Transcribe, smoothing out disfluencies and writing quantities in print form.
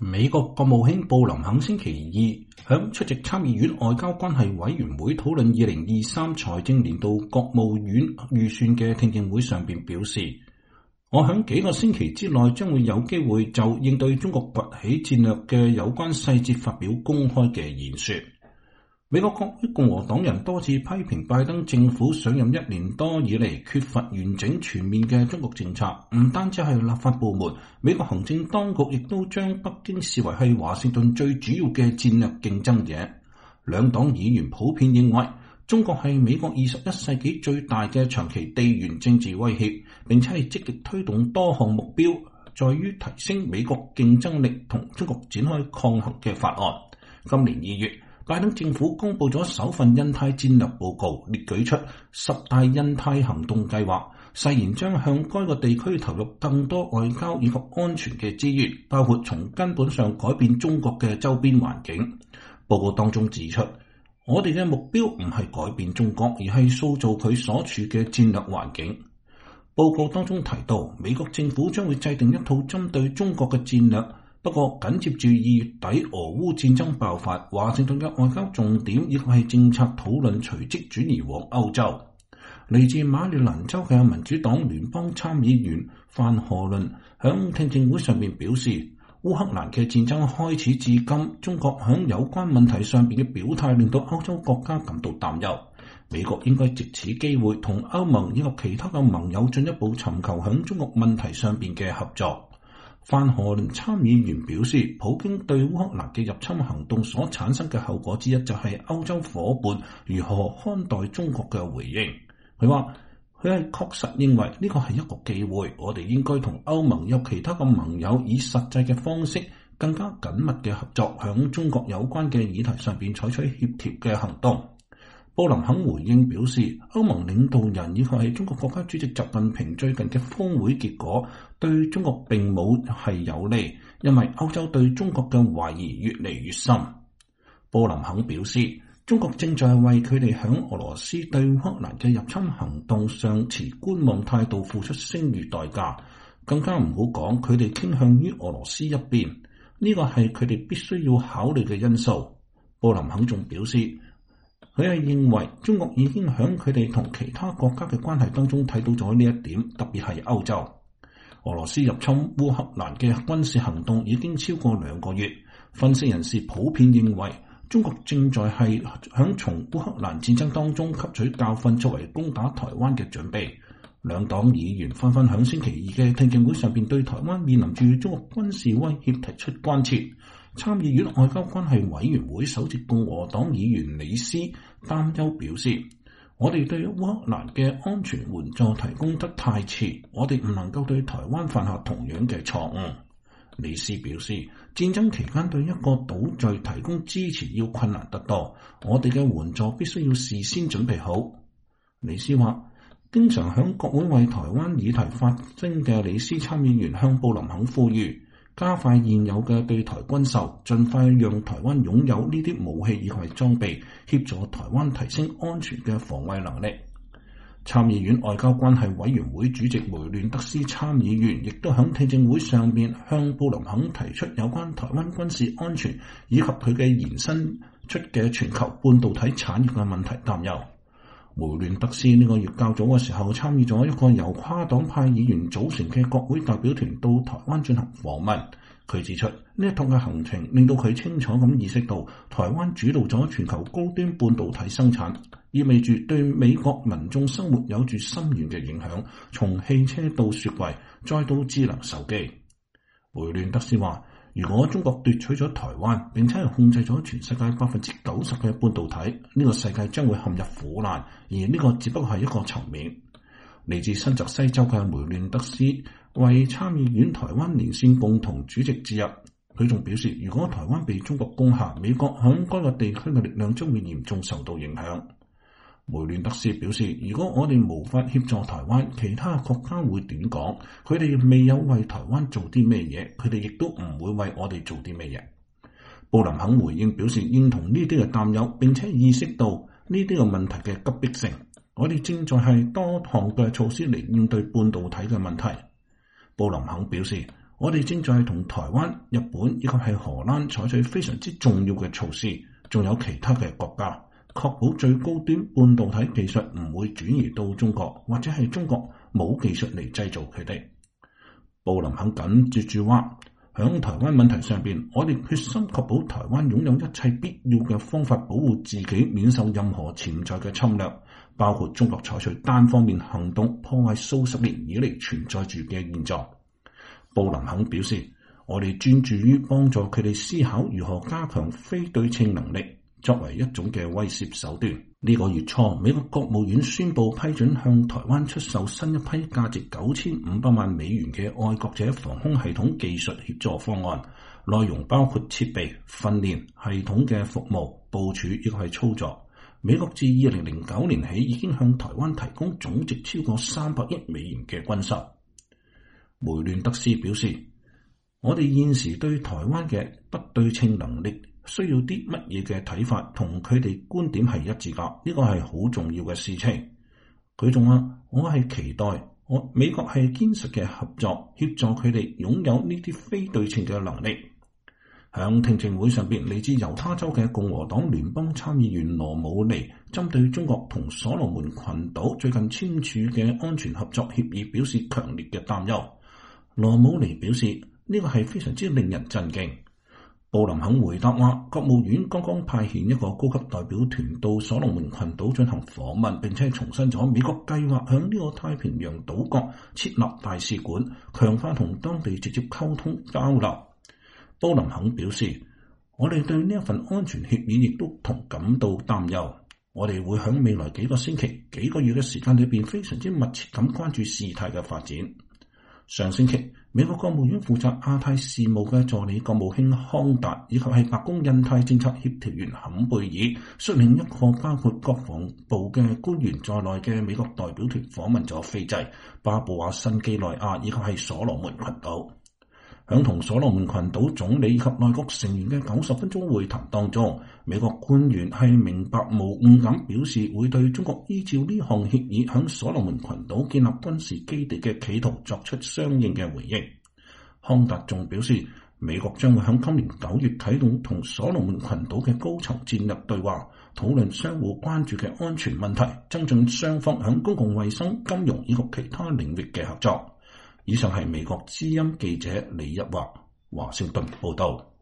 美國國務卿布林肯星期二響出席參議院外交關係委員會討論2023財政年度國務院預算嘅聽證會上邊表示，我響幾個星期之內將會有機會就應對中國崛起戰略嘅有關細節發表公開嘅演說。美國國會共和黨人多次批評拜登政府上任1年多以嚟缺乏完整全面嘅中國政策，唔單止係立法部門，美國行政當局亦都將北京視為係華盛頓最主要嘅戰略競爭者。兩黨議員普遍認為，中國係美國21世紀最大嘅長期地緣政治威脅，並且係積極推動多項目標，在於提升美國競爭力同中國展開抗衡嘅法案。今年2月，拜登政府公布咗首份印太戰略報告，列舉出10大印太行動計劃，誓言將向該個地區投入更多外交以及安全嘅資源，包括從根本上改變中國嘅周邊環境。報告當中指出，我哋嘅目標唔係改變中國，而係塑造佢所處嘅戰略環境。報告當中提到，美國政府將會制定一套針對中國嘅戰略。不過緊接住2月底俄烏戰爭爆發，華盛頓嘅外交重點亦係政策討論隨即轉移往歐洲。嚟自馬里蘭州嘅民主黨聯邦參議員范荷倫響聽證會上面表示，烏克蘭嘅戰爭開始至今，中國響有關問題上邊嘅表態令到歐洲國家感到擔憂。美國應該藉此機會同歐盟以及其他嘅盟友進一步尋求響中國問題上邊嘅合作。范荷倫參議員表示，普京對烏克蘭嘅入侵行動所產生嘅後果之一就係歐洲夥伴如何看待中國嘅回應。佢話佢係確實認為呢個係一個機會，我哋應該同歐盟有其他嘅盟友以實際嘅方式更加緊密嘅合作，響中國有關嘅議題上邊採取協調嘅行動。布林肯回應表示，歐盟領導人以及係中國國家主席習近平最近嘅峰會結果對中國並冇係有利，因為歐洲對中國嘅懷疑越嚟越深。布林肯表示，中國正在為佢哋響俄羅斯對烏克蘭嘅入侵行動上持觀望態度付出聲譽代價，更加唔好講佢哋傾向於俄羅斯一邊，呢個係佢哋必須要考慮嘅因素。布林肯仲表示，佢係認為中國已經響佢哋同其他國家嘅關係當中睇到咗呢一點，特別係歐洲。俄羅斯入侵烏克蘭嘅軍事行動已經超過2個月，分析人士普遍認為中國正在係響從烏克蘭戰爭當中吸取教訓，作為攻打台灣嘅準備。兩黨議員紛紛響星期二嘅聽證會上邊對台灣面臨住中國軍事威脅提出關切。參議院外交關係委員會首席共和黨議員李斯擔憂表示，我哋對烏克蘭嘅安全援助提供得太遲，我哋唔能夠對台灣犯下同樣嘅錯誤。李斯表示，戰爭期間對一個島嶼提供支持要困難得多，我哋嘅援助必須要事先準備好。李斯話，經常響國會為台灣議題發聲嘅李斯參議員向布林肯呼籲，加快現有嘅對台軍售，盡快讓台灣擁有呢啲武器以及裝備，協助台灣提升安全嘅防衛能力。參議院外交關係委員會主席梅亂德斯參議員亦都喺聽證會上面向布林肯提出有關台灣軍事安全以及佢嘅延伸出嘅全球半導體產業嘅問題擔憂。梅亂德斯呢個月較早嘅時候參與咗一個由跨黨派議員組成嘅國會代表團到台灣進行訪問。佢指出，呢一趟嘅行程令到佢清楚咁意識到，台灣主導咗全球高端半導體生產，意味住對美國民眾生活有住深遠嘅影響，從汽車到雪櫃，再到智能手機。梅亂德斯話，如果中國奪取咗台灣，並且係控制咗全世界90%嘅半導體，呢個世界將會陷入苦難，而呢個只不過係一個層面。嚟自新澤西州嘅梅亂德斯為參議院台灣連線共同主席之一，佢仲表示，如果台灣被中國攻下，美國響該個地區嘅力量將會嚴重受到影響。梅亂德斯表示，如果我哋無法協助台灣，其他國家會點講？佢哋未有為台灣做啲咩嘢，佢哋亦都唔會為我哋做啲咩嘢。布林肯回應表示認同呢啲嘅擔憂，並且意識到呢啲嘅問題嘅急迫性。我哋正在係多項嘅措施嚟應對半導體嘅問題。布林肯表示， 我哋正在同台灣、日本以及係荷蘭採取非常之重要嘅措施，仲有其他嘅國家，確保最高端半導體技術唔會轉移到中國，或者係中國冇技術嚟製造佢哋。布林肯緊接住話，響台灣問題上邊，我哋決心確保台灣擁有一切必要嘅方法保護自己免受任何潛在嘅侵略，包括中國採取單方面行動破壞數十年以嚟存在住嘅現狀。布林肯表示，我哋專注於幫助佢哋思考如何加強非對稱能力，作為一種嘅威懾手段。呢個月初，美國國務院宣布批准向台灣出售新一批價值9500萬美元嘅愛國者防空系統技術協助方案，內容包括設備、訓練、系統嘅服務、部署以及係操作。美國自2009年起已經向台灣提供總值超過300億美元嘅軍售。梅亂德斯表示，我哋現時對台灣嘅不對稱能力需要啲乜嘢嘅睇法同佢哋觀點係一致噶，呢個係好重要嘅事情。佢仲話，我係期待美國係堅實嘅合作，協助佢哋擁有呢啲非對稱嘅能力。響聽證會上邊，嚟自猶他州嘅共和黨聯邦參議員羅姆尼針對中國同所羅門群島最近簽署嘅安全合作協議表示強烈嘅擔憂。羅姆尼表示，呢個係非常之令人震驚。布林肯回答話，國務院剛剛派遣一個高級代表團到所羅門群島進行訪問，並且重申咗美國計劃響呢個太平洋島國設立大使館，強化同當地直接溝通交流。布林肯表示，我哋對呢一份安全協議亦都同感到擔憂。我哋會響未來幾個星期、幾個月嘅時間裏邊，非常之密切咁關注事態嘅發展。上星期，美國國務院負責亞太事務嘅助理國務卿康達，以及係白宮印太政策協調員坎貝爾，率領一個包括國防部嘅官員在內嘅美國代表團訪問咗斐濟、巴布亞新幾內亞以及係所羅門群島。響同所羅門群島總理以及內閣成員嘅90分鐘會談當中，美國官員係明白無誤咁表示會對中國依照呢項協議響所羅門群島建立軍事基地嘅企圖作出相應嘅回應。康達仲表示，美國將會響今年9月啟動同所羅門群島嘅高層戰略對話，討論相互關注嘅安全問題，增進雙方響公共衛生、金融以及其他領域嘅合作。以上係美國之音記者李一華華盛頓報道。